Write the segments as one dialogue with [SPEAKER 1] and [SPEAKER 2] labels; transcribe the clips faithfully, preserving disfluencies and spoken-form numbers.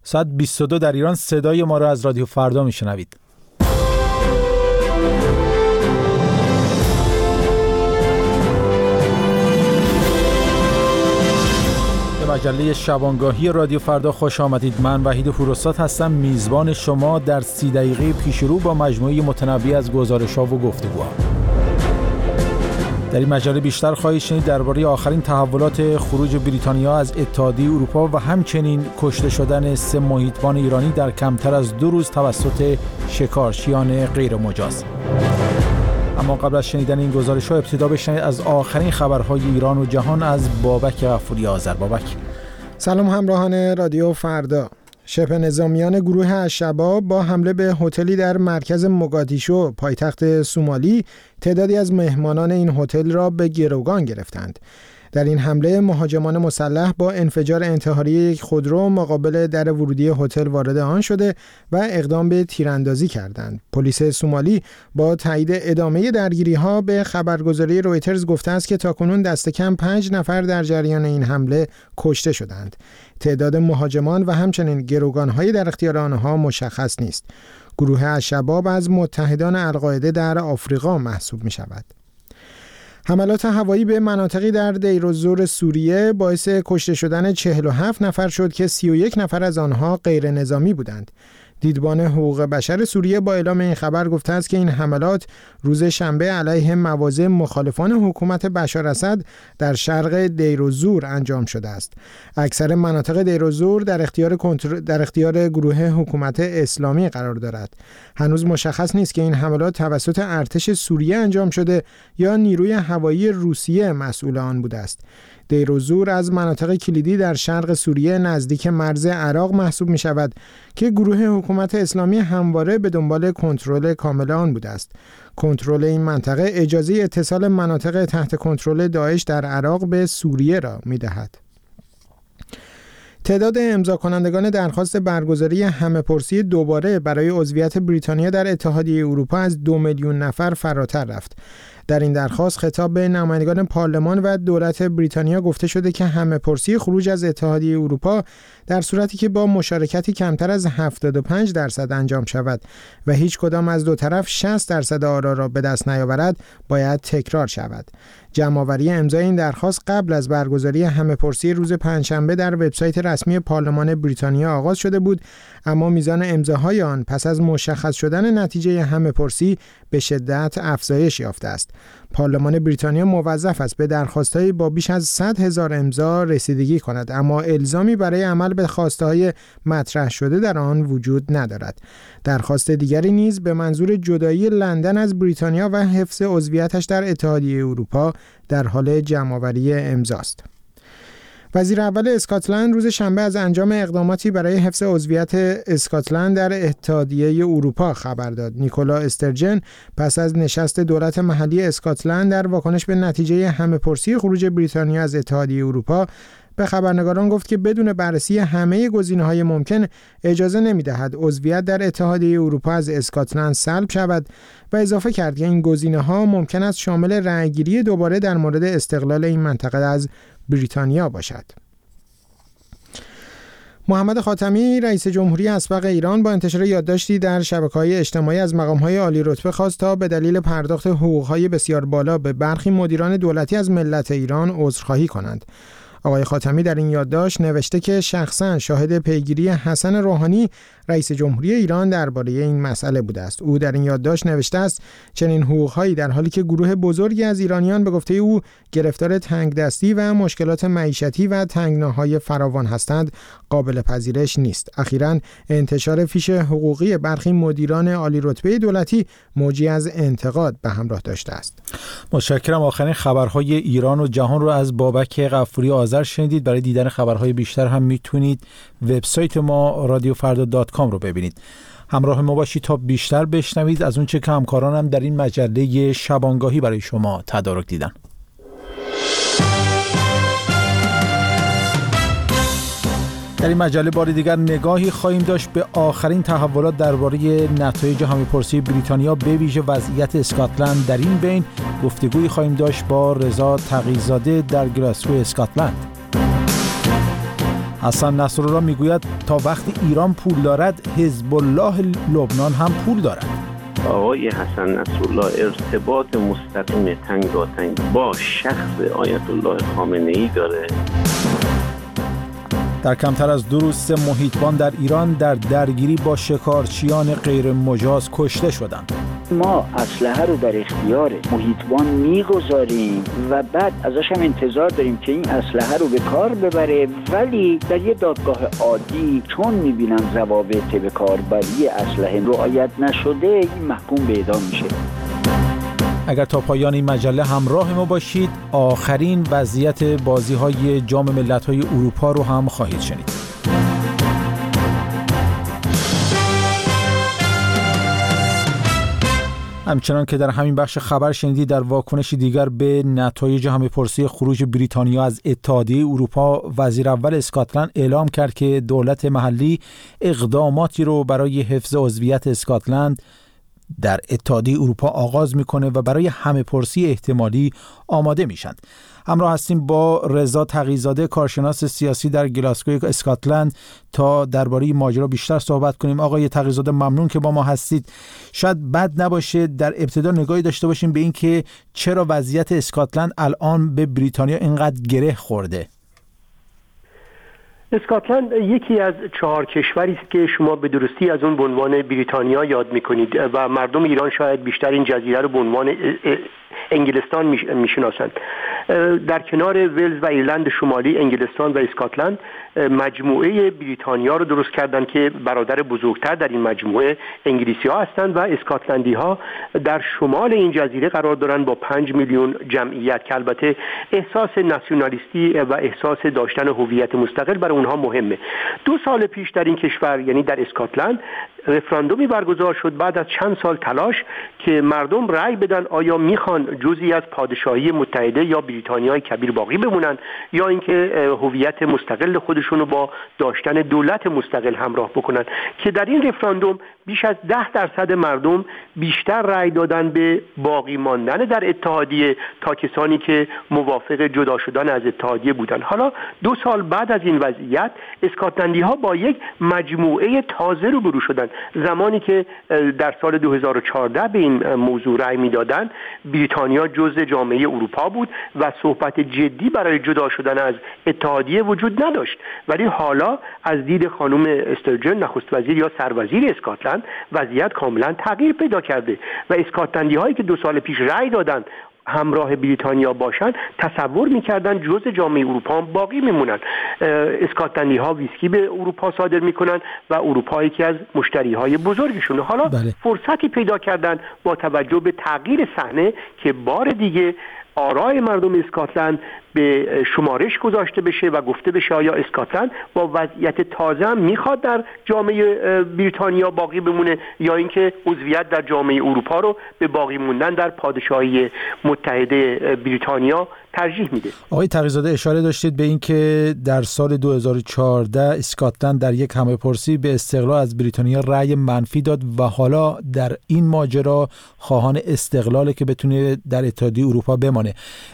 [SPEAKER 1] ساعت بیست و دو در ایران صدای ما را از رادیو فردا میشنوید. به مجله شبانگاهی رادیو فردا خوش آمدید. من وحید پوراستاد هستم، میزبان شما در سی دقیقه پیشرو با مجموعه متنوع از گزارش‌ها و گفتگوها. در این مجله بیشتر خواهید شنید درباره آخرین تحولات خروج بریتانیا از اتحادیه اروپا و همچنین کشته شدن سه محیطبان ایرانی در کمتر از دو روز توسط شکارچیان غیر مجاز. اما قبل از شنیدن این گزارش‌ها ابتدا بشنوید از آخرین خبرهای ایران و جهان از بابک غفوری آذر. بابک.
[SPEAKER 2] سلام همراهان رادیو فردا. شبه نظامیان گروه الشباب با حمله به هتلی در مرکز موگادیشو پایتخت سومالی تعدادی از مهمانان این هتل را به گروگان گرفتند. در این حمله مهاجمان مسلح با انفجار انتحاری یک خودرو مقابل در ورودی هتل وارد آن شده و اقدام به تیراندازی کردند. پلیس سومالی با تایید ادامه درگیری‌ها به خبرگزاری رویترز گفته است که تاکنون دست کم پنج نفر در جریان این حمله کشته شدند. تعداد مهاجمان و همچنین گروگان‌های در اختیار آنها مشخص نیست. گروه الشباب از متحدان القاعده در آفریقا محسوب می‌شود. حملات هوایی به مناطقی در دیر الزور سوریه باعث کشته شدن چهل و هفت نفر شد که سی و یک نفر از آنها غیر نظامی بودند. دیدبان حقوق بشر سوریه با اعلام این خبر گفته است که این حملات روز شنبه علیه مواضع مخالفان حکومت بشار اسد در شرق دیر الزور انجام شده است. اکثر مناطق دیر الزور در اختیار کنتر... در اختیار گروه حکومت اسلامی قرار دارد. هنوز مشخص نیست که این حملات توسط ارتش سوریه انجام شده یا نیروی هوایی روسیه مسئول آن بوده است. دیر الزور از مناطق کلیدی در شرق سوریه نزدیک مرز عراق محسوب می شود که گروه حکومت اسلامی همواره به دنبال کنترل کامل آن بوده است. کنترل این منطقه اجازه اتصال مناطق تحت کنترل داعش در عراق به سوریه را می دهد. تعداد امضا کنندگان درخواست برگزاری همه‌پرسی دوباره برای عضویت بریتانیا در اتحادیه اروپا از دو میلیون نفر فراتر رفت. در این درخواست خطاب به نمایندگان پارلمان و دولت بریتانیا گفته شده که همه‌پرسی خروج از اتحادیه اروپا در صورتی که با مشارکتی کمتر از هفتاد و پنج درصد انجام شود و هیچ کدام از دو طرف شصت درصد آرا را به دست نیاورد باید تکرار شود. جمع‌آوری امضای این درخواست قبل از برگزاری همه‌پرسی روز پنجشنبه در وبسایت رسمی پارلمان بریتانیا آغاز شده بود، اما میزان امضاهای آن پس از مشخص شدن نتیجه همه‌پرسی به شدت افزایش یافته است. پارلمان بریتانیا موظف است به درخواست‌های با بیش از صد هزار امضا رسیدگی کند، اما الزامی برای عمل به خواسته‌های مطرح شده در آن وجود ندارد. درخواست دیگری نیز به منظور جدایی لندن از بریتانیا و حفظ عضویتش در اتحادیه اروپا در حال جمع‌آوری امضاست. وزیر اول اسکاتلند روز شنبه از انجام اقداماتی برای حفظ عضویت اسکاتلند در اتحادیه اروپا خبر داد. نیکولا استرجن پس از نشست دولت محلی اسکاتلند در واکنش به نتیجه همه‌پرسی خروج بریتانیا از اتحادیه اروپا به خبرنگاران گفت که بدون بررسی همه گزینه‌های ممکن اجازه نمی‌دهد عضویت در اتحادیه اروپا از اسکاتلند سلب شود و اضافه کرد که این گزینه‌ها ممکن است شامل رأی‌گیری دوباره در مورد استقلال این منطقه از بریتانیا باشد. محمد خاتمی رئیس جمهوری اسبق ایران با انتشار یادداشتی در شبکه‌های اجتماعی از مقام‌های عالی رتبه خواست تا به دلیل پرداخت حقوق‌های بسیار بالا به برخی مدیران دولتی از ملت ایران عذرخواهی کنند. آقای خاتمی در این یادداشت نوشته که شخصاً شاهد پیگیری حسن روحانی رئیس جمهوری ایران درباره این مسئله بوده است. او در این یادداشت نوشته است چنین حقوق‌هایی در حالی که گروه بزرگی از ایرانیان به گفته او گرفتار تنگدستی و مشکلات معیشتی و تنگناهای فراوان هستند قابل پذیرش نیست. اخیراً انتشار فیش حقوقی برخی مدیران عالی رتبه دولتی موجی از انتقاد به همراه داشته است.
[SPEAKER 1] متشکرم. آخرین خبرهای ایران و جهان رو از بابک غفوری آذر شنیدید. برای دیدن خبرهای بیشتر هم میتونید وبسایت ما رادیو فردا دات کام رو ببینید. همراه ما باشید تا بیشتر بشنوید از اون چه که همکارانم در این مجله شبانگاهی برای شما تدارک دیدن. در این مجله بار دیگر نگاهی خواهیم داشت به آخرین تحولات درباره نتایج همه‌پرسی بریتانیا به ویژه وضعیت اسکاتلند. در این بین گفتگویی خواهیم داشت با رضا تقی‌زاده در گلاسگو اسکاتلند. حسن نصرالله میگوید تا وقتی ایران پول دارد، حزب الله لبنان هم پول دارد.
[SPEAKER 3] آقای حسن نصرالله ارتباط مستقیم تنگاتنگ با شخص آیت الله خامنه‌ای داره.
[SPEAKER 1] در کمتر از دو روز سه محیطبان در ایران در درگیری با شکارچیان غیر مجاز کشته شدند.
[SPEAKER 4] ما اسلحه رو در اختیار محیطبان میگذاریم و بعد ازش هم انتظار داریم که این اسلحه رو به کار ببره، ولی در یه دادگاه عادی چون میبینن ضوابط به کاربری اسلحه رعایت نشده، این محکوم به اعدام میشه.
[SPEAKER 1] اگر تا پایان این مجله همراه ما باشید، آخرین وضعیت بازی‌های جام ملت‌های اروپا رو هم خواهید شنید. همچنان که در همین بخش خبر شنیدید، در واکنش دیگر به نتایج همه‌پرسی خروج بریتانیا از اتحادیه اروپا، وزیر اول اسکاتلند اعلام کرد که دولت محلی اقداماتی رو برای حفظ عضویت اسکاتلند در اتحادیه اروپا آغاز میکنه و برای همه‌پرسی احتمالی آماده میشند. همراه هستیم با رضا تقی‌زاده، کارشناس سیاسی در گلاسگوی اسکاتلند، تا درباره ماجرا بیشتر صحبت کنیم. آقای تقی‌زاده، ممنون که با ما هستید. شاید بد نباشه در ابتدا نگاهی داشته باشیم به این که چرا وضعیت اسکاتلند الان به بریتانیا اینقدر گره خورده.
[SPEAKER 5] اسکاتلند یکی از چهار کشوری است که شما به درستی از اون به عنوان بریتانیا یاد میکنید و مردم ایران شاید بیشتر این جزیره رو به عنوان انگلستان میشناسند. در کنار ولز و ایرلند شمالی، انگلستان و اسکاتلند مجموعه بریتانیا رو درست کردن که برادر بزرگتر در این مجموعه انگلیسی ها هستند و اسکاتلندی ها در شمال این جزیره قرار دارن با پنج میلیون جمعیت که البته احساس ناسیونالیستی و احساس داشتن هویت مستقل برای اونها مهمه. دو سال پیش در این کشور، یعنی در اسکاتلند، رفراندومی برگزار شد بعد از چند سال تلاش که مردم رأی بدن آیا میخوان جزئی از پادشاهی متحده یا بریتانیای کبیر باقی بمونن یا اینکه هویت مستقل خودشون رو با داشتن دولت مستقل همراه بکنن، که در این رفراندوم بیش از ده درصد مردم بیشتر رأی دادن به باقی ماندن در اتحادیه تا کسانی که موافق جدا شدن از اتحادیه بودن. حالا دو سال بعد از این وضعیت، اسکاتلندی ها با یک مجموعه تازه روبرو شدن. زمانی که در سال دو هزار و چهارده به این موضوع رأی میدادن، بریتانیا جزء جامعه اروپا بود و صحبت جدی برای جدا شدن از اتحادیه وجود نداشت. ولی حالا از دید خانم استرجن، نخست وزیر یا سروزیر اسکاتلند، وضعیت کاملا تغییر پیدا کرده و اسکاتلندی هایی که دو سال پیش رأی دادن همراه بریتانیا باشن تصور میکردن جزء جامعه اروپا هم باقی میمونن. اسکاتلندی ها ویسکی به اروپا صادر میکنن و اروپا یکی از مشتری های بزرگشونه. حالا بله. فرصتی پیدا کردن با توجه به تغییر صحنه که بار دیگه آرای مردم اسکاتلند به شمارش گذاشته بشه و گفته بشه آیا اسکاتلند با وضعیت تازه هم میخواد در جامعه بریتانیا باقی بمونه یا اینکه عضویت در جامعه اروپا رو به باقی موندن در پادشاهی متحده بریتانیا ترجیح میده.
[SPEAKER 1] آقای تقی‌زاده، اشاره داشتید به این که در سال دو هزار و چهارده اسکاتلند در یک همه‌پرسی به استقلال از بریتانیا رأی منفی داد و حالا در این ماجرا خواهان استقلاله که بتونه در اتحادیه اروپا بمانه.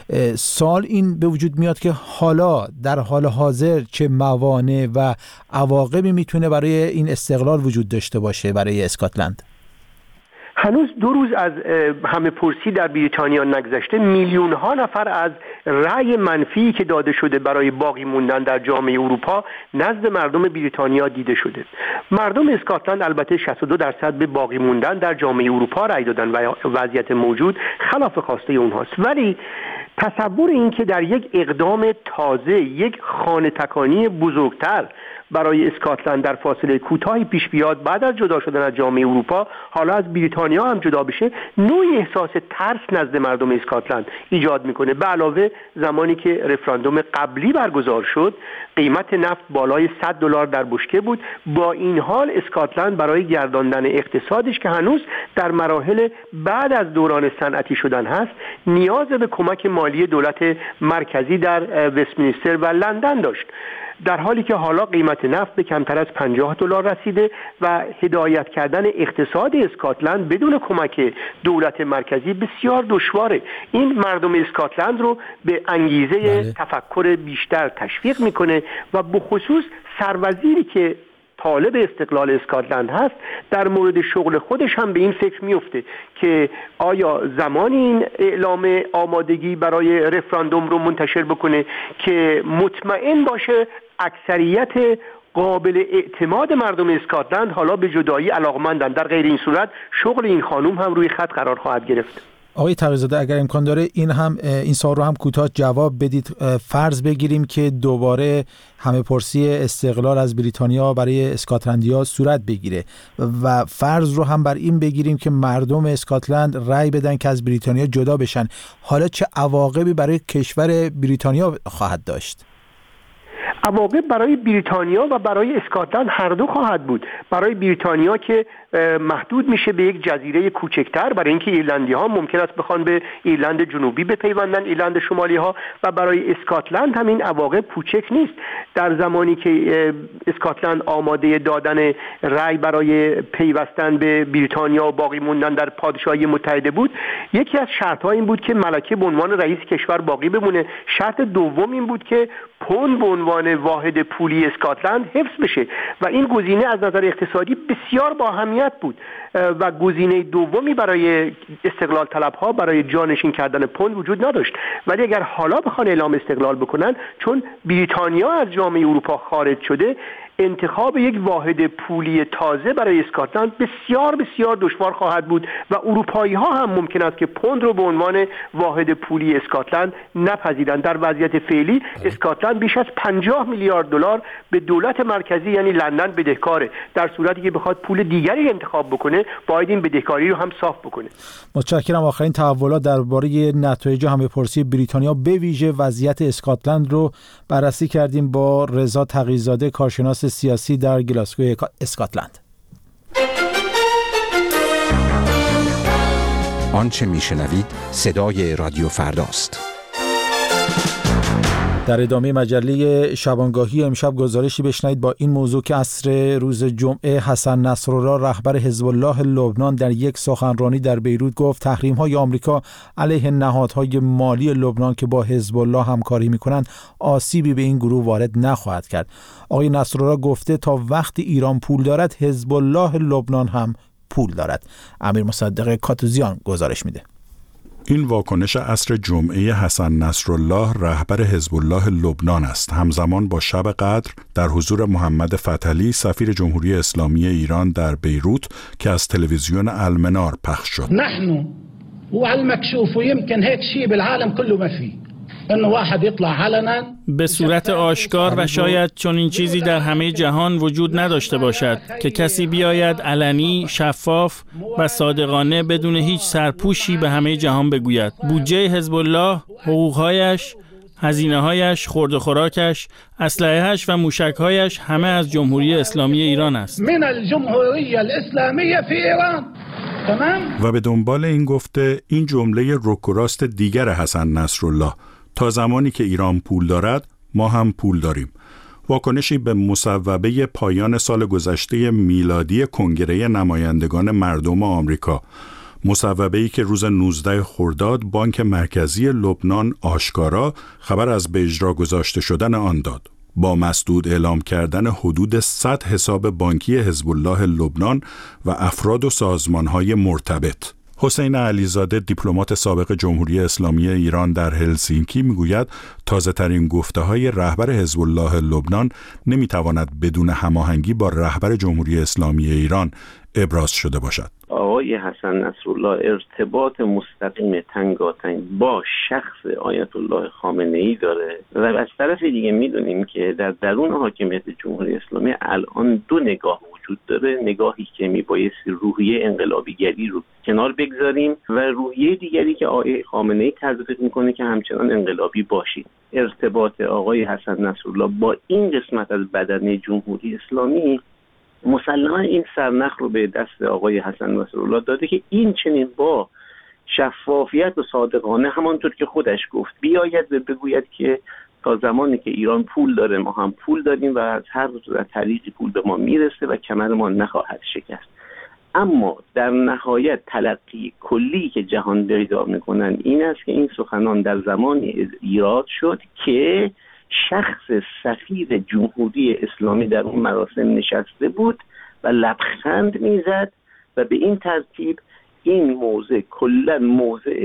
[SPEAKER 1] سال این به وجود میاد که حالا در حال حاضر چه موانع و عواقبی میتونه برای این استقلال وجود داشته باشه برای اسکاتلند؟
[SPEAKER 5] هنوز دو روز از همه پرسی در بریتانیا نگذشته، میلیون ها نفر از رأی منفی که داده شده برای باقی موندن در جامعه اروپا نزد مردم بریتانیا دیده شده. مردم اسکاتلند البته شصت و دو درصد به باقی موندن در جامعه اروپا رأی دادن و وضعیت موجود خلاف خواسته اونهاست. ولی تصور این که در یک اقدام تازه، یک خانه تکانی بزرگتر برای اسکاتلند در فاصله کوتاهی پیش بیاد بعد از جدا شدن از جامعه اروپا، حالا از بریتانیا هم جدا بشه، نوعی احساس ترس نزد مردم اسکاتلند ایجاد میکنه. به علاوه زمانی که رفراندوم قبلی برگزار شد، قیمت نفت بالای صد دلار در بشکه بود. با این حال اسکاتلند برای گرداندن اقتصادش که هنوز در مراحل بعد از دوران صنعتی شدن هست، نیاز به کمک مالی دولت مرکزی در وستمینستر و لندن داشت. در حالی که حالا قیمت نفت به کمتر از پنجاه دلار رسیده و هدایت کردن اقتصاد اسکاتلند بدون کمک دولت مرکزی بسیار دشواره. این مردم اسکاتلند رو به انگیزه بله. تفکر بیشتر تشویق میکنه و به خصوص سروزیری که طالب استقلال اسکاتلند هست در مورد شغل خودش هم به این فکر میفته که آیا زمانی این اعلام آمادگی برای رفراندوم رو منتشر بکنه که مطمئن باشه اکثریت قابل اعتماد مردم اسکاتلند حالا به جدایی علاقمندن. در غیر این صورت شغل این خانوم هم روی خط قرار خواهد گرفت.
[SPEAKER 1] آقای تقی‌زاده اگر امکان داره این هم این سوال رو هم کوتاه جواب بدید. فرض بگیریم که دوباره همه پرسی استقلال از بریتانیا برای اسکاتلندیا صورت بگیره و فرض رو هم بر این بگیریم که مردم اسکاتلند رأی بدن که از بریتانیا جدا بشن، حالا چه عواقبی برای کشور بریتانیا خواهد داشت؟
[SPEAKER 5] عواقب برای بریتانیا و برای اسکاتلند هر دو خواهد بود. برای بریتانیا که محدود میشه به یک جزیره کوچکتر، برای اینکه ایرلندی ها ممکن است بخوان به ایرلند جنوبی بپیوندن، ایرلند شمالی ها، و برای اسکاتلند هم این عواقب کوچک نیست. در زمانی که اسکاتلند آماده دادن رأی برای پیوستن به بریتانیا و باقی موندن در پادشاهی متحده بود، یکی از شرط ها این بود که ملکه به عنوان رئیس کشور باقی بمونه. شرط دوم این بود که پوند به عنوان واحد پولی اسکاتلند حفظ بشه و این گزینه از نظر اقتصادی بسیار با اهمیت بود و گزینه دومی برای استقلال طلبها برای جانشین کردن پوند وجود نداشت. ولی اگر حالا بخوان اعلام استقلال بکنن، چون بریتانیا از جامعه اروپا خارج شده، انتخاب یک واحد پولی تازه برای اسکاتلند بسیار بسیار دشوار خواهد بود و اروپایی ها هم ممکن است که پوند رو به عنوان واحد پولی اسکاتلند نپذیرند. در وضعیت فعلی اسکاتلند بیش از پنجاه میلیارد دلار به دولت مرکزی یعنی لندن بدهکاره. در صورتی که بخواد پول دیگری انتخاب بکنه، باید این بدهکاری رو هم صاف بکنه.
[SPEAKER 1] متشکرم. آخرین تحولات درباره نتایج همه‌پرسی بریتانیا به ویژه وضعیت اسکاتلند رو بررسی کردیم با رضا تقی‌زاده، کارشناس سیاسی در گلاسگو اسکاتلند.
[SPEAKER 6] آنچه میشنوید صدای رادیو فرداست.
[SPEAKER 1] در ادامه مجله شبانگاهی امشب گزارشی بشنوید با این موضوع که عصر روز جمعه حسن نصرالله رهبر حزب الله لبنان در یک سخنرانی در بیروت گفت تحریم‌های آمریکا علیه نهادهای مالی لبنان که با حزب الله همکاری می‌کنند آسیبی به این گروه وارد نخواهد کرد. آقای نصرالله گفته تا وقتی ایران پول دارد حزب الله لبنان هم پول دارد. امیر مصدق کاتوزیان گزارش میده.
[SPEAKER 7] این واکنش عصر جمعه حسن نصرالله رهبر حزب الله لبنان است، همزمان با شب قدر در حضور محمد فتحعلی سفیر جمهوری اسلامی ایران در بیروت که از تلویزیون المنار پخش شد.
[SPEAKER 8] نحن وعلى المكشوف ويمكن هيك شيء بالعالم كله ما فيه انه واحد يطلع علنا
[SPEAKER 9] به صورت آشکار و شاید چون این چیزی در همه جهان وجود نداشته باشد که کسی بیاید علنی، شفاف و صادقانه بدون هیچ سرپوشی به همه جهان بگوید بودجه حزب الله، حقوقهایش، هزینه‌هایش، خورد و خوراکش، اسلحه‌اش و موشک‌هایش همه از جمهوری اسلامی ایران است.
[SPEAKER 8] من الجمهوریه الاسلامیه فی ایران. تمام.
[SPEAKER 7] و به دنبال این گفته این جمله رک و راست دیگر حسن نصرالله: تا زمانی که ایران پول دارد ما هم پول داریم. واکنشی به مصوبه پایان سال گذشته میلادی کنگره نمایندگان مردم آمریکا، مصوبه‌ای که روز نوزده خرداد بانک مرکزی لبنان آشکارا خبر از به اجرا گذاشته شدن آن داد، با مسدود اعلام کردن حدود صد حساب بانکی حزب الله لبنان و افراد و سازمان‌های مرتبط. حسین علیزاده دیپلمات سابق جمهوری اسلامی ایران در هلسینکی میگوید تازه‌ترین گفته‌های رهبر حزب الله لبنان نمیتواند بدون هماهنگی با رهبر جمهوری اسلامی ایران ابراز شده باشد.
[SPEAKER 3] آقای حسن نصرالله ارتباط مستقیم تنگاتنگ با شخص آیت الله خامنه‌ای داره و از طرف دیگه میدونیم که در درون حاکمیت جمهوری اسلامی الان دو نگاه وجود داره، نگاهی که میبایستی روحیه انقلابیگری رو کنار بگذاریم و روحیه دیگری که آقای خامنه‌ای تزریق میکنه که همچنان انقلابی باشید. ارتباط آقای حسن نصرالله با این قسمت از بدنه جمهوری اسلامی مسلما این سرنخ رو به دست آقای حسن نصرالله داده که این چنین با شفافیت و صادقانه همانطور که خودش گفت بیاید و بگوید که تا زمانی که ایران پول داره ما هم پول داریم و از هر طریقی پول به ما میرسه و کمر ما نخواهد شکست. اما در نهایت تلقی کلی که جهان پیدا میکنن این است که این سخنان در زمانی ایراد شد که شخص سفیر جمهوری اسلامی در اون مراسم نشسته بود و لبخند میزد و به این ترتیب این موضع کلا موضع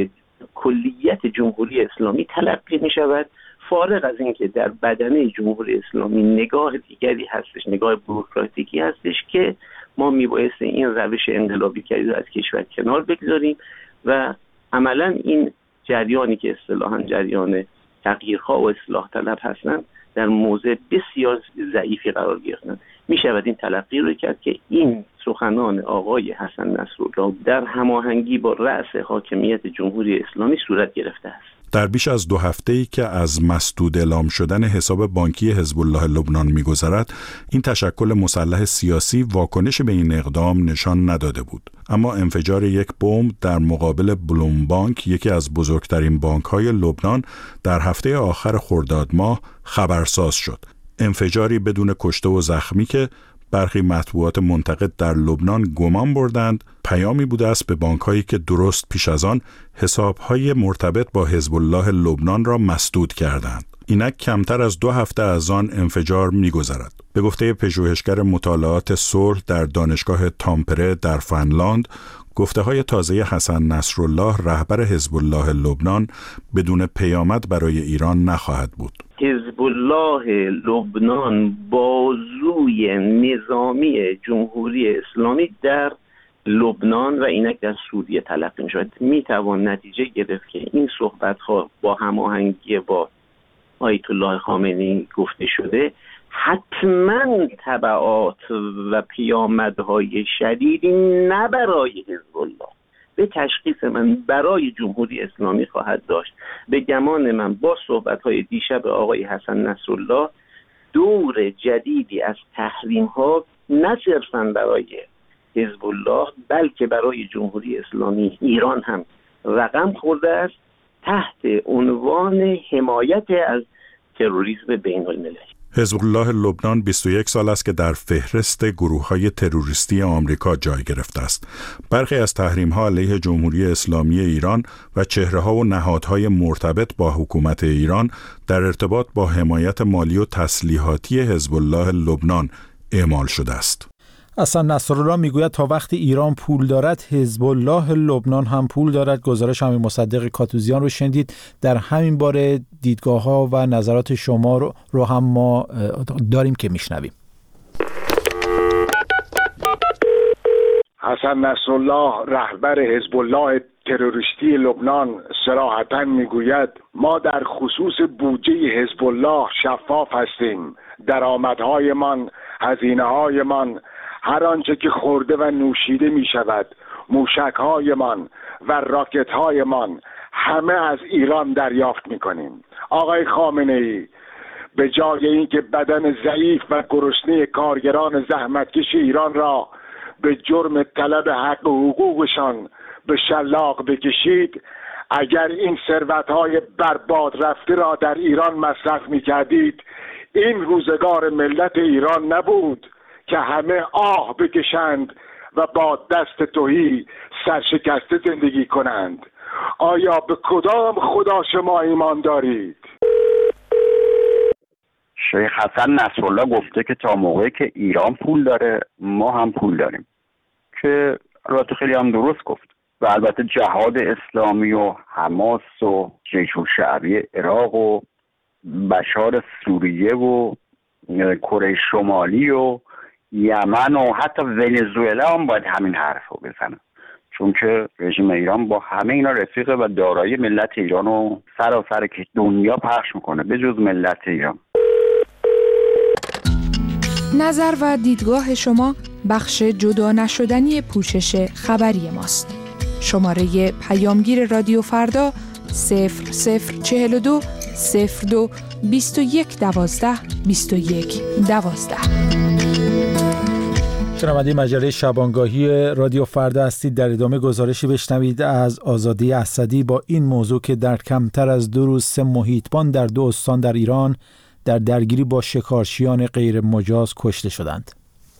[SPEAKER 3] کلیت جمهوری اسلامی تلقی می شود، فارغ از اینکه در بدنه جمهوری اسلامی نگاه دیگری هستش، نگاه بوروکراتیکی هستش که ما میبایست این روش انقلابی رو از کشور کنار بگذاریم و عملا این جریانی که اصطلاحاً جریان تغییرها و اصلاح طلب هستند در موضع بسیار ضعیفی قرار گرفتن. می شود این تلقی رو کرد که این سخنان آقای حسن نصرالله در هماهنگی با رأس حاکمیت جمهوری اسلامی صورت گرفته است.
[SPEAKER 7] در بیش از دو هفته‌ای که از مسدود اعلام شدن حساب بانکی حزب الله لبنان می‌گذرد، این تشکل مسلح سیاسی واکنش به این اقدام نشان نداده بود. اما انفجار یک بمب در مقابل بلومبانک، یکی از بزرگترین بانک‌های لبنان، در هفته آخر خرداد ماه خبرساز شد. انفجاری بدون کشته و زخمی که برخی مطبوعات منتقد در لبنان گمان بردند پیامی بوده است به بانک‌هایی که درست پیش از آن حساب‌های مرتبط با حزب الله لبنان را مسدود کردند. اینک کمتر از دو هفته از آن انفجار می‌گذرد. به گفته پژوهشگر مطالعات صلح در دانشگاه تامپره در فنلاند، گفته‌های تازه حسن نصرالله رهبر حزب الله لبنان بدون پیامد برای ایران نخواهد بود.
[SPEAKER 3] حزب الله لبنان بازوی نظامی جمهوری اسلامی در لبنان و اینک در سوریه تلقی می‌شود. می‌توان نتیجه گرفت که این صحبت‌ها با هماهنگی با آیت الله خامنه‌ای گفته شده حتما تبعات و پیامدهای شدیدی نه برای حزب الله، به تشخیص من برای جمهوری اسلامی خواهد داشت. به گمان من با صحبت‌های دیشب آقای حسن نصرالله دور جدیدی از تحریم‌ها نه صرفاً برای حزب الله بلکه برای جمهوری اسلامی ایران هم رقم خورده است تحت عنوان حمایت از تروریسم بین‌المللی.
[SPEAKER 7] حزب الله لبنان بیست و یک سال است که در فهرست گروه‌های تروریستی آمریکا جای گرفته است. برخی از تحریم‌ها علیه جمهوری اسلامی ایران و چهره‌ها و نهادهای مرتبط با حکومت ایران در ارتباط با حمایت مالی و تسلیحاتی حزب الله لبنان اعمال شده است.
[SPEAKER 1] حسن نصرالله میگوید تا وقتی ایران پول دارد حزب الله لبنان هم پول دارد. گزارش امیر مصدق کاتوزیان رو شنیدید. در همین باره دیدگاه‌ها و نظرات شما رو, رو هم ما داریم که میشنویم.
[SPEAKER 10] حسن نصرالله رهبر حزب الله تروریستی لبنان صراحتاً میگوید ما در خصوص بودجه حزب الله شفاف هستیم. درآمدهایمان، هزینه‌هایمان، هر آنچه که خورده و نوشیده می شود، موشک‌هایمان و راکت‌هایمان همه از ایران دریافت می کنیم. آقای خامنه‌ای به جای اینکه بدن ضعیف و گرسنه کارگران زحمتکش ایران را به جرم طلب حق و حقوقشان به شلاق بکشید، اگر این ثروت‌های برباد رفته را در ایران مصرف می کردید، این روزگار ملت ایران نبود که همه آه بکشند و با دست تهی سرشکسته زندگی کنند. آیا به کدام خدا شما ایمان دارید؟
[SPEAKER 11] شیخ حسن نصرالله گفته که تا موقعی که ایران پول داره ما هم پول داریم، که البته خیلی هم درست گفت. و البته جهاد اسلامی و حماس و جیش الشعبی عراق و بشار سوریه و کره شمالی و یمن و حتی ونزوئلا هم باید همین حرف رو بزنن، چون که رژیم ایران با همه اینا رفیقه و دارایی ملت ایران رو سراسر که دنیا پخش میکنه به جز ملت ایران.
[SPEAKER 12] نظر و دیدگاه شما بخش جدا نشدنی پوشش خبری ماست. شماره پیامگیر رادیو فردا صفر صفر چهل و دو صفر دو بیست و یک دوازده بیست و یک دوازده.
[SPEAKER 1] شنونده مجله شبانگاهی رادیو فردا هستید. در ادامه گزارشی بشنوید از آزادی اسدی با این موضوع که در کمتر از دو روز سه محیطبان در دو استان در ایران در درگیری با شکارچیان غیر مجاز کشته شدند.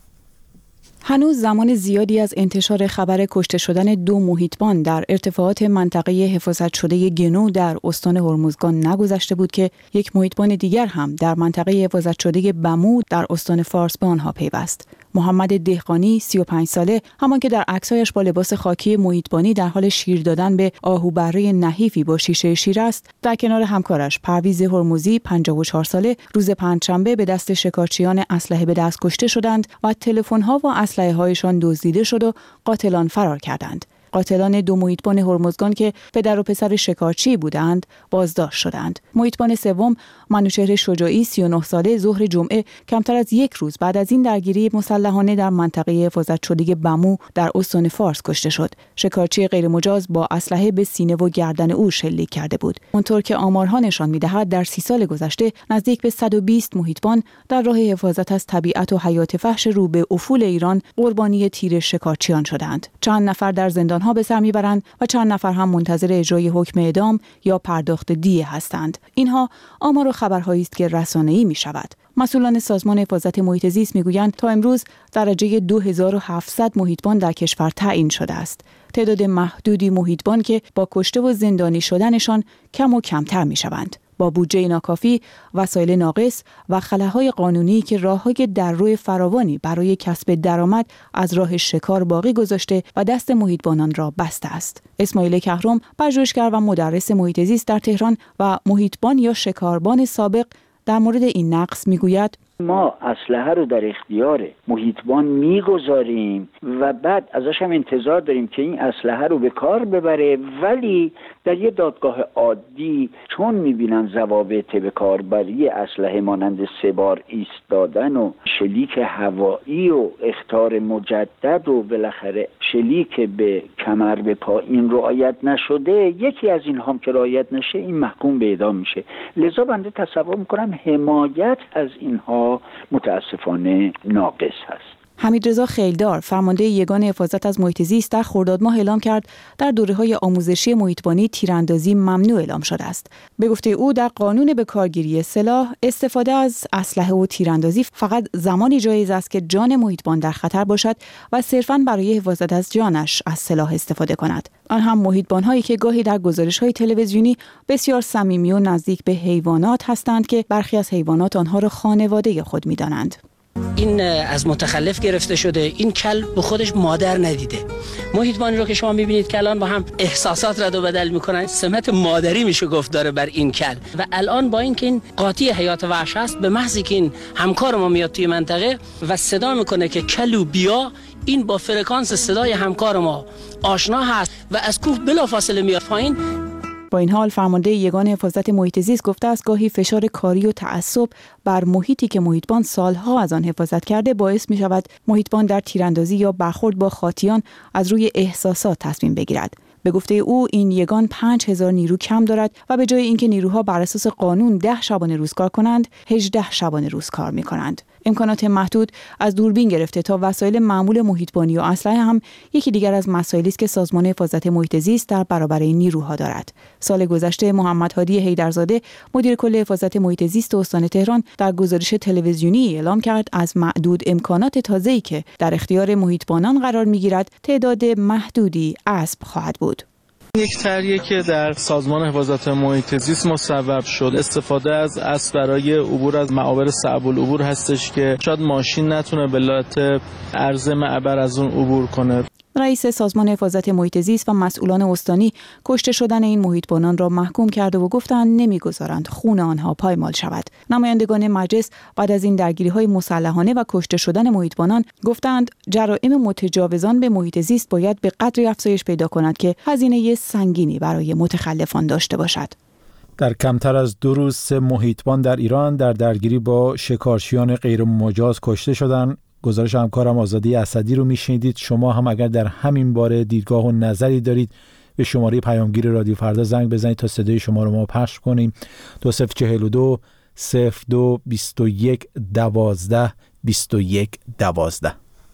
[SPEAKER 13] هنوز زمان زیادی از انتشار خبر کشته شدن دو محیطبان در ارتفاعات منطقه حفاظت شده گنو در استان هرمزگان نگذشته بود که یک محیطبان دیگر هم در منطقه حفاظت شده بمو در استان فارس به آنها پیوست. محمد دهقانی سی و پنج ساله، همان که در عکسایش با لباس خاکی محیطبانی در حال شیر دادن به آهوبره نحیفی با شیشه شیر است، در کنار همکارش پرویز هرمزی پنجاه و چهار ساله روز پنجشنبه به دست شکارچیان اسلحه به دست کشته شدند و تلفن‌ها و اسلحه هایشان دزدیده شد و قاتلان فرار کردند. قاتلان دو محیطبان هرمزگان که پدر و پسر شکارچی بودند بازداشت شدند. محیطبان سوم منوچهر شجاعی سی و نه ساله ظهر جمعه کمتر از یک روز بعد از این درگیری مسلحانه در منطقه حفاظت شده بمو در استان فارس کشته شد. شکارچی غیرمجاز با اسلحه به سینه و گردن او شلیک کرده بود. اونطور که آمارها نشان می‌دهد در سی سال گذشته نزدیک به صد و بیست محیطبان در راه حفاظت از طبیعت و حیات وحش رو به افول ایران قربانی تیر شکارچیان شدند. چند نفر در زندان ها به سر میبرند و چند نفر هم منتظر اجرای حکم اعدام یا پرداخت دیه هستند. اینها آمار و خبرهایی است که رسانه‌ای میشود. مسئولان سازمان حفاظت محیط زیست میگویند تا امروز درجه دو هزار و هفتصد محیطبان در کشور تعیین شده است. تعداد محدودی محیطبان که با کشته و زندانی شدنشان کم و کمتر میشوند. با بودجه ناکافی، وسایل ناقص و خلاهای قانونی که راههای دررو فراوانی برای کسب درآمد از راه شکار باقی گذاشته و دست محیطبانان را بسته است. اسماعیل کهرم، پژوهشگر و مدرس محیط زیست در تهران و محیطبان یا شکاربان سابق، در مورد این نقص میگوید:
[SPEAKER 4] ما اسلحه رو در اختیار محیطبان میگذاریم و بعد ازش هم انتظار داریم که این اسلحه رو به کار ببره، ولی در یه دادگاه عادی چون میبینن ضوابط به کاربری اسلحه مانند سه بار ایستادن و شلیک هوایی و اخطار مجدد و بالاخره شلیک به کمر به پا این رعایت نشده، یکی از این هم که رعایت نشه این محکوم به اعدام میشه. لذا بنده تصور میکنم حمایت از اینها متاسفانه ناقص هست.
[SPEAKER 13] حمیدرضا خیلدار، فرمانده یگان حفاظت از محیط زیست، در خرداد ماه اعلام کرد در دوره‌های آموزشی محیطبانی تیراندازی ممنوع اعلام شده است. به گفته او در قانون به کارگیری سلاح استفاده از اسلحه و تیراندازی فقط زمانی جایز است که جان محیطبان در خطر باشد و صرفاً برای حفاظت از جانش از سلاح استفاده کند. آن هم محیطبان‌هایی که گاهی در گزارش‌های تلویزیونی بسیار صمیمی و نزدیک به حیوانات هستند که برخی از حیوانات آنها را خانواده خود می‌دانند.
[SPEAKER 14] این از متخلف گرفته شده، این کل به خودش مادر ندیده. محیطبانی رو که شما میبینید که الان با هم احساسات رد و بدل میکنن، سمت مادری میشه گفت داره بر این کل. و الان با اینکه این قاطی حیات وحش است، به محضی که این همکار ما میاد توی منطقه و صدا میکنه که کلو بیا، این با فرکانس صدای همکار ما آشنا هست و از کوه بلافاصله میاد پایین.
[SPEAKER 13] با این حال فرمانده یگان حفاظت محیط زیست گفته است گاهی فشار کاری و تعصب بر محیطی که محیطبان سالها از آن حفاظت کرده باعث می شود محیطبان در تیراندازی یا برخورد با خاطیان از روی احساسات تصمیم بگیرد. به گفته او این یگان پنج هزار نیرو کم دارد و به جای اینکه نیروها بر اساس قانون ده شبانه روز کار کنند، هجده شبانه روز کار می کنند. امکانات محدود از دوربین گرفته تا وسایل معمول محیطبانی و اسلحه هم یکی دیگر از مسائلی است که سازمان حفاظت محیط زیست در برابر این نیروها دارد. سال گذشته محمد هادی حیدرزاده، مدیر کل حفاظت محیط زیست استان تهران، در گزارش تلویزیونی اعلام کرد از معدود امکانات تازه‌ای که در اختیار محیطبانان قرار می‌گیرد، تعداد محدودی اسب خواهد بود.
[SPEAKER 15] یک طرحی که در سازمان حفاظت محیط زیست مصوب شد، استفاده از اسب برای عبور از معابر صعب العبور هستش که شاید ماشین نتونه به علت عرض معبر از اون عبور کنه.
[SPEAKER 13] رئیس سازمان حفاظت محیط زیست و مسئولان استانی کشته شدن این محیطبانان را محکوم کرده و گفتند نمیگذارند خون آنها پایمال شود. نمایندگان مجلس بعد از این درگیری‌های مسلحانه و کشته شدن محیطبانان گفتند جرائم متجاوزان به محیط زیست باید به قدری افزایش پیدا کند که هزینه سنگینی برای متخلفان داشته باشد.
[SPEAKER 1] در کمتر از دو روز سه محیطبان در ایران در درگیری با شکارچیان غیر مجاز کشته شدند. گزارش همکارم آزادی اسدی رو میشنیدید. شما هم اگر در همین باره دیدگاه و نظری دارید به شماره پیامگیر رادیو فردا زنگ بزنید تا صدای شما رو ما پخش کنیم. دو صفر چهل و دو صفر دو بیست و یک دوازده بیست و یک دوازده.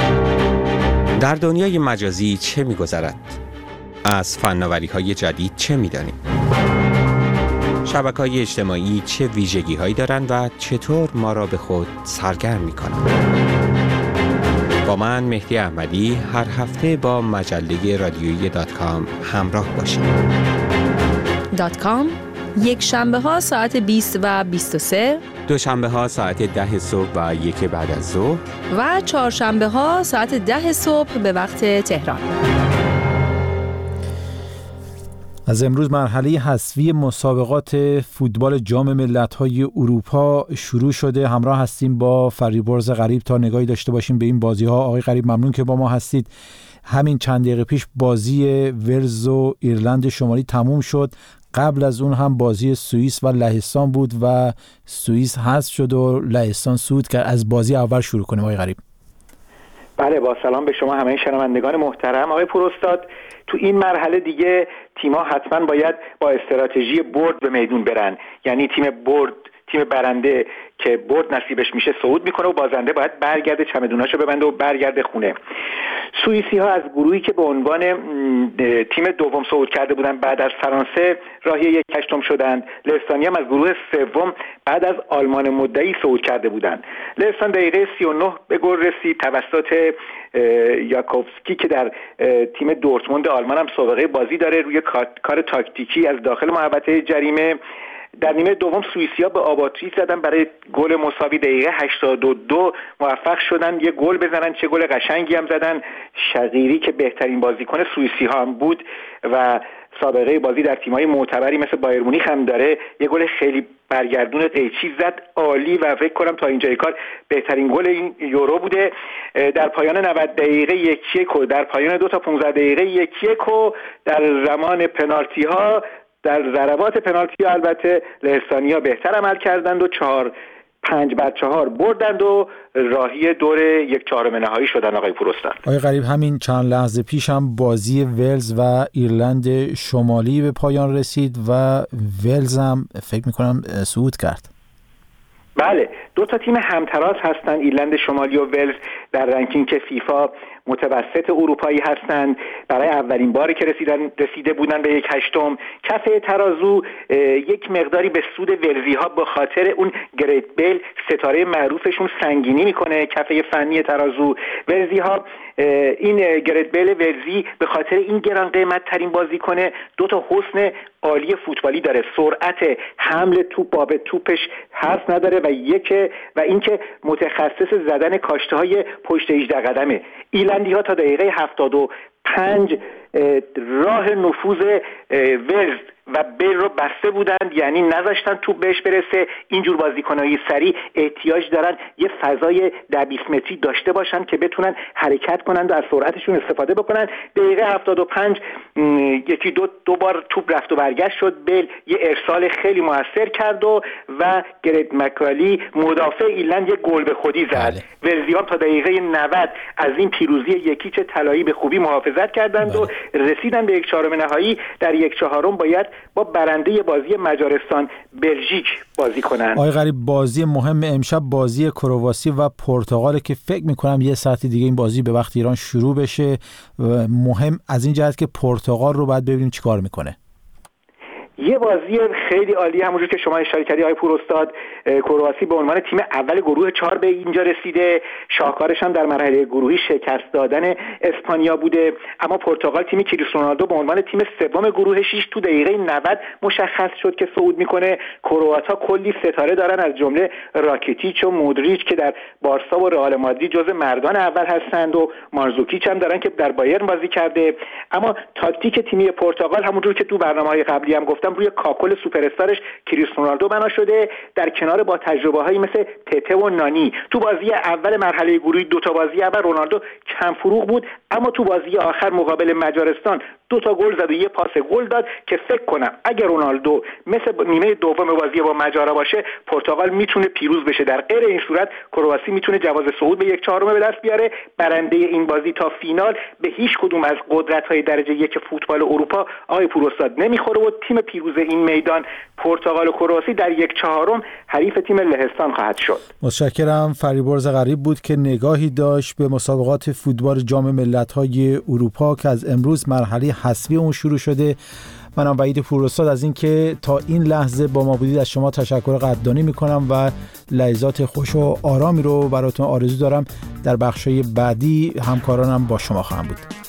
[SPEAKER 6] در دنیای مجازی چه می‌گذرد؟ از فناوری‌های جدید چه می‌دانیم؟ شبکه‌های اجتماعی چه ویژگی‌هایی دارند و چطور ما را به خود سرگرم می‌کنند؟ با من مهدی احمدی هر هفته با مجله رادیویی دات کام همراه باشید.
[SPEAKER 16] دات کام یک شنبه ها ساعت بیست و بیست و سه،
[SPEAKER 6] دوشنبه ها ساعت ده صبح و یک بعد از ظهر
[SPEAKER 16] و چهارشنبه ها ساعت ده صبح به وقت تهران.
[SPEAKER 1] از امروز مرحله حذفی مسابقات فوتبال جام ملت‌های اروپا شروع شده. همراه هستیم با فریبرز غریب تا نگاهی داشته باشیم به این بازی‌ها. آقای غریب ممنون که با ما هستید. همین چند دقیقه پیش بازی ولز و ایرلند شمالی تموم شد. قبل از اون هم بازی سوئیس و لهستان بود و سوئیس حذف شد و لهستان صعود کرد. از بازی اول شروع کنیم آقای غریب.
[SPEAKER 17] بله، با سلام به شما همه شنوندگان محترم. آقای پوراستاد، تو این مرحله دیگه تیم‌ها حتما باید با استراتژی برد به میدون برن. یعنی تیم برد، تیم برنده که برد نصیبش میشه صعود میکنه و بازنده باید برگرده چمدوناشو ببنده و برگرده خونه. سوئیسی ها از گروهی که به عنوان تیم دوم صعود کرده بودن بعد از فرانسه راهی یک هشتم شدند. لهستانی هم از گروه سوم بعد از آلمان مدعی صعود کرده بودند. لهستان دقیقه سی و نه به گل رسید توسط یاکوبسکی که در تیم دورتموند آلمان هم سابقه بازی داره. روی کار تاکتیکی از داخل محوطه جریمه در نیمه دوم سوئیسیا به آباتری زدن برای گل مساوی. دقیقه هشتاد و دو موفق شدن یه گل بزنن. چه گل قشنگی هم زدن. شقیری که بهترین بازیکن سوئیسی ها هم بود و سابقه بازی در تیم‌های معتبری مثل بایر مونیخ هم داره، یه گل خیلی برگردون قیچی زد، عالی و فکر کنم تا اینجای کار بهترین گل این یورو بوده. در پایان نود دقیقه یک یک و در پایان دو تا پانزده دقیقه یک یک و در زمان پنالتی ها، در ضربات پنالتی البته لهستانی‌ها بهتر عمل کردند و چهار پنج بر چهار بردند و راهی دور یک چهارم نهایی شدن. آقای پوراستاد،
[SPEAKER 1] آقای غریب، همین چند لحظه پیش هم بازی ولز و ایرلند شمالی به پایان رسید و ولز هم فکر میکنم صعود کرد.
[SPEAKER 17] بله، دو تا تیم همتراز هستند، ایرلند شمالی و ولز. در رنکینگ فیفا متوسط اروپایی هستند. برای اولین باری که رسیدن رسیده بودن به یک هشتم. کفه ترازو یک مقداری به سود ولزی ها به خاطر اون گریت بیل ستاره معروفشون سنگینی میکنه. کفه فنی ترازو ولزی ها، این گریت بیل ولزی به خاطر این گران قیمت ترین بازیکن، دو تا حسن عالی فوتبالی داره. سرعت حمل توپ، باب توپش حرف نداره و یک و اینکه متخصص زدن کاشته های پشت هجده قدمه. ایرلندی ها تا دقیقه هفتاد و پنج راه نفوذ ولز و بیل رو بسته بودند، یعنی نذاشتن توپ بهش برسه. اینجور بازیکنای سریع احتیاج دارن یه فضای ده بیست متری داشته باشن که بتونن حرکت کنند و از سرعتشون استفاده بکنن. دقیقه هفتاد و پنج یکی دو دو بار توپ رفت و برگشت شد. بیل یه ارسال خیلی موثر کرد و و گرید مکالی مدافع ایرلند یه گل به خودی زد. ولزیان تا دقیقه نود از این پیروزی یکیچ طلایی به خوبی محافظت کردند بله. و رسیدن به یک چهارم نهایی. در یک چهارم باید با برنده بازی مجارستان بلژیک بازی کنند.
[SPEAKER 1] آقای غریب، بازی مهم امشب بازی کرواسی و پرتغال که فکر میکنم یه ساعت دیگه این بازی به وقت ایران شروع بشه. مهم از این جهت که پرتغال رو باید ببینیم چیکار میکنه.
[SPEAKER 17] یه بازی خیلی عالی، همونجور که شما اشاره کردید آقای پوراستاد، کرواسی به عنوان تیم اول گروه چهار به اینجا رسیده. شاهکارش هم در مرحله گروهی شکست دادن اسپانیا بوده. اما پرتغال، تیمی کریستیانو رونالدو، به عنوان تیم سوم گروه شش تو دقیقه نود مشخص شد که صعود میکنه. کروات‌ها کلی ستاره دارن، از جمله راکیتیچ و مودریچ که در بارسا و رئال مادرید جزو مردان اول هستند و مانزوکیچ هم دارن که در بایرن بازی کرده. اما تاکتیک تیمی پرتغال همونجور که تو برنامه‌های قبلی هم گفتم روی کاکل سوپر استارش کریستیانو رونالدو بنا شده، در کنار با تجربه‌هایی مثل تته و نانی. تو بازی اول مرحله گروهی دو تا بازی اول رونالدو کم فروغ بود، اما تو بازی آخر مقابل مجارستان دو تا گل زد و یه پاس گل داد که فکر کنم اگر رونالدو مثل نیمه دوم بازی با مجارا باشه پرتغال میتونه پیروز بشه. در غیر این صورت کرواسی میتونه جواز صعود به یک چهارم به دست بیاره. برنده این بازی تا فینال به هیچ کدوم از قدرت‌های درجه یک فوتبال اروپا آقای پوراستاد نمیخوره و تیم پیروز این میدان پرتغال و کرواسی در یک چهارم حریف تیم لهستان خواهد شد.
[SPEAKER 1] متشکرم. فریبرز غریب بود که نگاهی داشت به مسابقات فوتبال جام ملت‌های اروپا که از امروز مرحله حذفی اون شروع شده. منم وحید پوراستاد از این که تا این لحظه با ما بودید از شما تشکر قدردانی میکنم و لحظات خوش و آرامی رو براتون آرزو دارم. در بخشای بعدی همکارانم با شما خواهم بود.